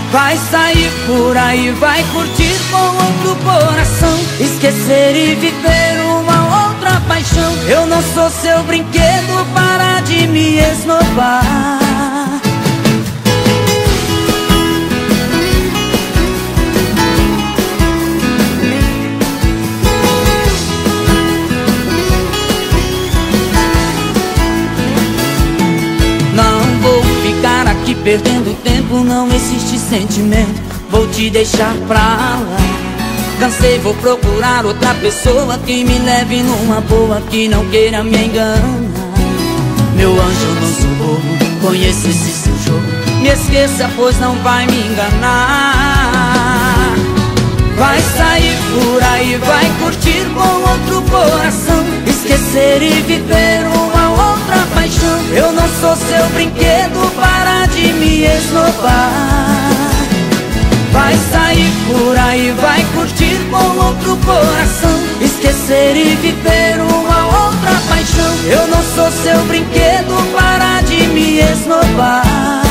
Vai sair por aí, vai curtir com outro coração, esquecer e viver uma outra paixão. Eu não sou seu brinquedo, para de me esnobar. Perdendo tempo, não existe sentimento, vou te deixar pra lá. Cansei, vou procurar outra pessoa que me leve numa boa, que não queira me enganar. Meu anjo, eu não sou bobo, conheço esse seu jogo, me esqueça, pois não vai me enganar. Vai sair por aí, vai curtir com outro coração, esquecer e viver uma outra paixão. Eu não sou seu brinquedo, para de me esnobar. Vai sair por aí, vai curtir com outro coração, esquecer e viver uma outra paixão. Eu não sou seu brinquedo, para de me esnobar.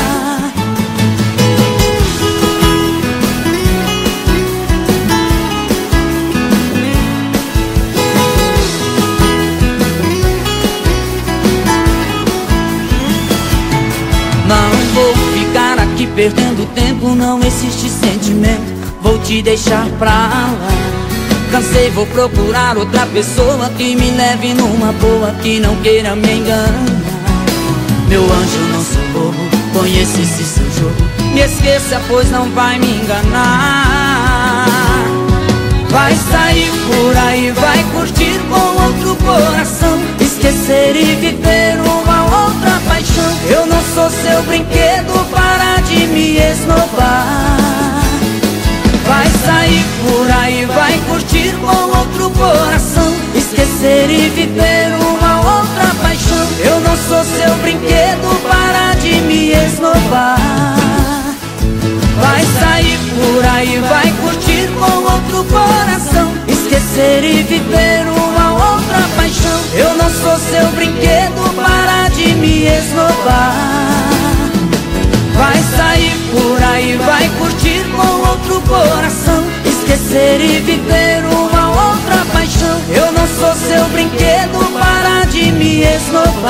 Não vou ficar aqui perdendo tempo, não existe sentimento, vou te deixar pra lá. Cansei, vou procurar outra pessoa que me leve numa boa, que não queira me enganar. Meu anjo, eu não sou bobo, conheço esse seu jogo, me esqueça, pois não vai me enganar. Vai sair por aí, vai curtir com outro coração, esquecer e viver uma outra paixão. Eu não sou seu brinquedo, para de me esnobar. Vai sair por aí, vai curtir com outro coração, esquecer e viver uma outra paixão. Eu não sou seu brinquedo, para de me esnobar. Vai sair por aí, vai curtir com outro coração, esquecer e viver uma outra paixão. Eu não sou seu brinquedo, para de me esnobar. Vai sair por aí, vai curtir com outro coração, esquecer e viver uma outra paixão. Eu não sou seu brinquedo, para de me esnobar.